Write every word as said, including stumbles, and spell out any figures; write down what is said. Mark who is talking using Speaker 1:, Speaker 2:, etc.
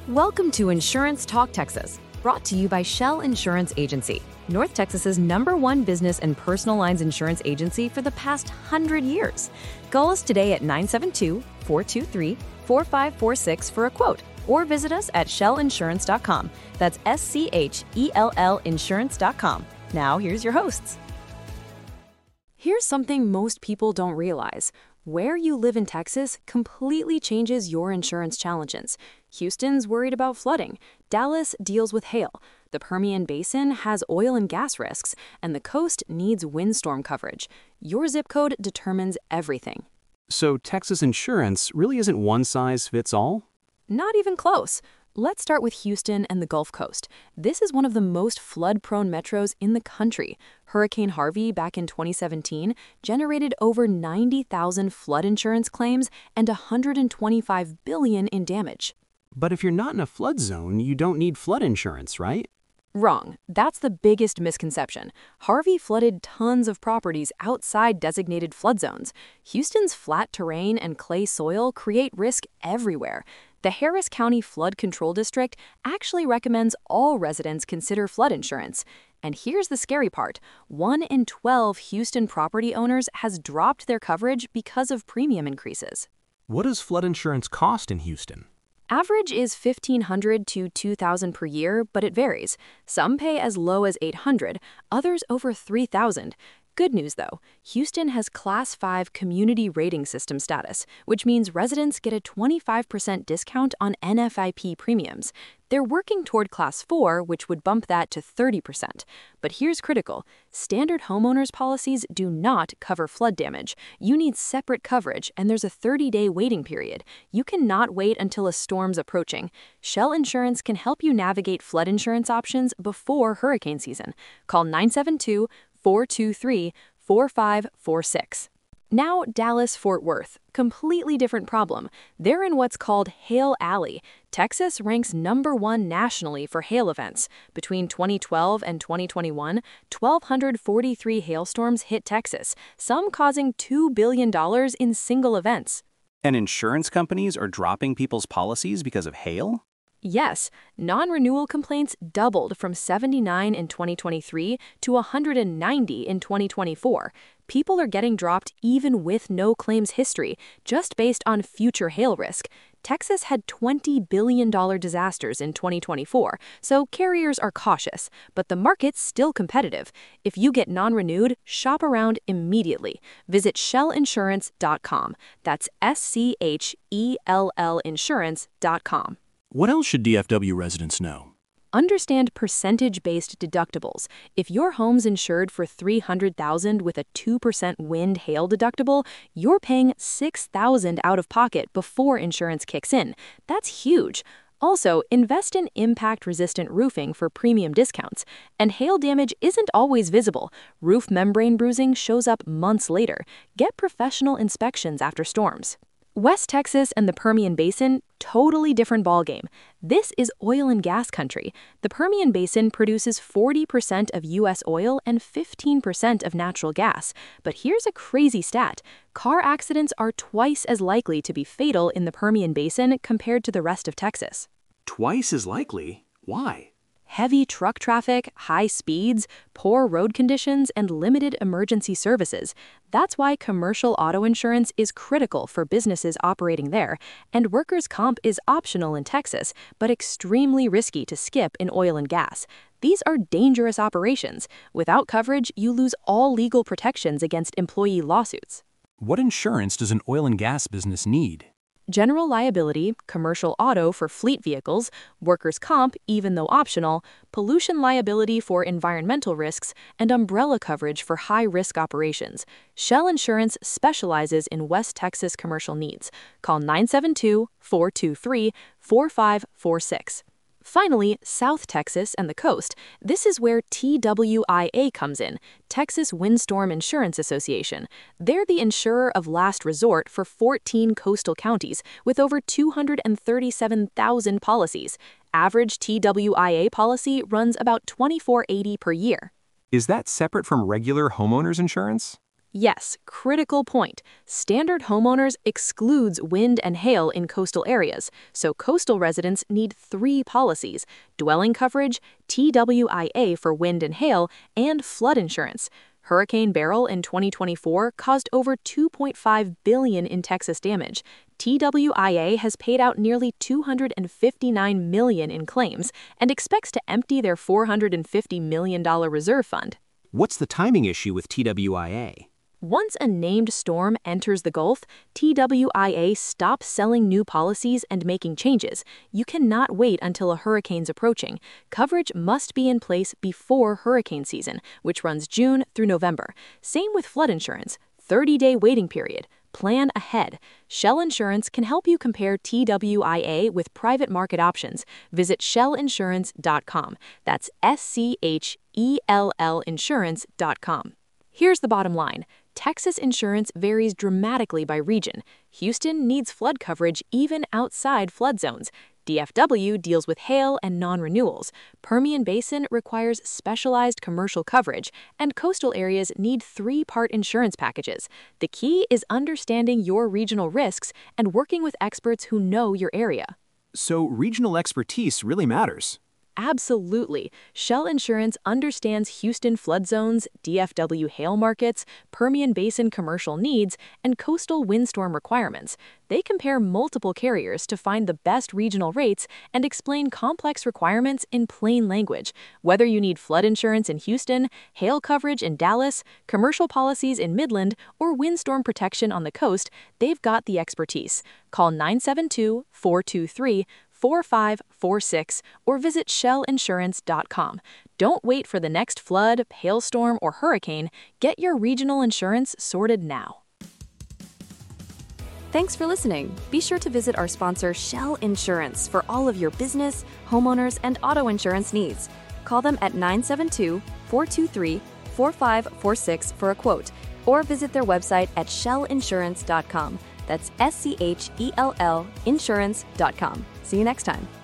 Speaker 1: Welcome to Insurance Talk Texas, brought to you by Shell Insurance Agency, North Texas's number one business and personal lines insurance agency for the past hundred years. Call us today at nine seven two, four two three, four five four six for a quote, or visit us at shell insurance dot com. That's S C H E L L insurance dot com. Now, here's your hosts. Here's something most people don't realize. Where you live in Texas completely changes your insurance challenges. Houston's worried about flooding. Dallas deals with hail. The Permian Basin has oil and gas risks, and the coast needs windstorm coverage. Your zip code determines everything.
Speaker 2: So Texas insurance really isn't one size fits all?
Speaker 1: Not even close. Let's start with Houston and the Gulf Coast. This is one of the most flood-prone metros in the country. Hurricane Harvey back in twenty seventeen generated over ninety thousand flood insurance claims and one hundred twenty-five billion dollars in damage.
Speaker 2: But if you're not in a flood zone, you don't need flood insurance, right?
Speaker 1: Wrong. That's the biggest misconception. Harvey flooded tons of properties outside designated flood zones. Houston's flat terrain and clay soil create risk everywhere. The Harris County Flood Control District actually recommends all residents consider flood insurance. And here's the scary part. one in twelve Houston property owners has dropped their coverage because of premium increases.
Speaker 3: What does flood insurance cost in Houston?
Speaker 1: Average is fifteen hundred dollars to two thousand dollars per year, but it varies. Some pay as low as eight hundred dollars, others over three thousand dollars. Good news, though. Houston has Class five Community Rating System status, which means residents get a twenty-five percent discount on N F I P premiums. They're working toward Class four, which would bump that to thirty percent. But here's critical. Standard homeowners policies do not cover flood damage. You need separate coverage, and there's a thirty-day waiting period. You cannot wait until a storm's approaching. Shell Insurance can help you navigate flood insurance options before hurricane season. Call nine seven two, four two three, four five four six. Now, Dallas-Fort Worth. Completely different problem. They're in what's called Hail Alley. Texas ranks number one nationally for hail events. Between twenty twelve and twenty twenty-one, one thousand two hundred forty-three hailstorms hit Texas, some causing two billion dollars in single events.
Speaker 4: And insurance companies are dropping people's policies because of hail?
Speaker 1: Yes, non-renewal complaints doubled from seventy-nine in twenty twenty-three to one hundred ninety in twenty twenty-four. People are getting dropped even with no claims history, just based on future hail risk. Texas had twenty billion dollars disasters in twenty twenty-four, so carriers are cautious, but the market's still competitive. If you get non-renewed, shop around immediately. Visit shell insurance dot com. That's S C H E L L insurance dot com.
Speaker 3: What else should D F W residents know?
Speaker 1: Understand percentage-based deductibles. If your home's insured for three hundred thousand dollars with a two percent wind hail deductible, you're paying six thousand dollars out of pocket before insurance kicks in. That's huge. Also, invest in impact-resistant roofing for premium discounts. And hail damage isn't always visible. Roof membrane bruising shows up months later. Get professional inspections after storms. West Texas and the Permian Basin, totally different ballgame. This is oil and gas country. The Permian Basin produces forty percent of U S oil and fifteen percent of natural gas. But here's a crazy stat. Car accidents are twice as likely to be fatal in the Permian Basin compared to the rest of Texas.
Speaker 2: Twice as likely? Why?
Speaker 1: Heavy truck traffic, high speeds, poor road conditions, and limited emergency services. That's why commercial auto insurance is critical for businesses operating there, and workers' comp is optional in Texas, but extremely risky to skip in oil and gas. These are dangerous operations. Without coverage, you lose all legal protections against employee lawsuits.
Speaker 3: What insurance does an oil and gas business need?
Speaker 1: General liability, commercial auto for fleet vehicles, workers' comp, even though optional, pollution liability for environmental risks, and umbrella coverage for high-risk operations. Shell Insurance specializes in West Texas commercial needs. Call nine seven two, four two three, four five four six. Finally, South Texas and the coast. This is where T W I A comes in, Texas Windstorm Insurance Association. They're the insurer of last resort for fourteen coastal counties with over two hundred thirty-seven thousand policies. Average T W I A policy runs about twenty-four eighty per year.
Speaker 3: Is that separate from regular homeowners insurance?
Speaker 1: Yes, critical point. Standard homeowners excludes wind and hail in coastal areas, so coastal residents need three policies: dwelling coverage, T W I A for wind and hail, and flood insurance. Hurricane Beryl in twenty twenty-four caused over two point five billion dollars in Texas damage. T W I A has paid out nearly two hundred fifty-nine million dollars in claims and expects to empty their four hundred fifty million dollars reserve fund.
Speaker 2: What's the timing issue with T W I A?
Speaker 1: Once a named storm enters the Gulf, T W I A stops selling new policies and making changes. You cannot wait until a hurricane's approaching. Coverage must be in place before hurricane season, which runs June through November. Same with flood insurance, thirty-day waiting period. Plan ahead. Shell Insurance can help you compare T W I A with private market options. Visit shell insurance dot com. That's S C H E L L insurance dot com. Here's the bottom line. Texas insurance varies dramatically by region. Houston needs flood coverage even outside flood zones. D F W deals with hail and non-renewals. Permian Basin requires specialized commercial coverage, and coastal areas need three-part insurance packages. The key is understanding your regional risks and working with experts who know your area.
Speaker 2: So regional expertise really matters.
Speaker 1: Absolutely. Shell Insurance understands Houston flood zones, D F W hail markets, Permian Basin commercial needs, and coastal windstorm requirements. They compare multiple carriers to find the best regional rates and explain complex requirements in plain language. Whether you need flood insurance in Houston, hail coverage in Dallas, commercial policies in Midland, or windstorm protection on the coast, they've got the expertise. Call nine seven two, four two three, four five four six or visit shell insurance dot com. Don't wait for the next flood, hailstorm, or hurricane. Get your regional insurance sorted now.
Speaker 5: Thanks for listening. Be sure to visit our sponsor, Shell Insurance, for all of your business, homeowners, and auto insurance needs. Call them at nine seven two, four two three, four five four six for a quote, or visit their website at shell insurance dot com. That's S C H E L L insurance dot com. See you next time.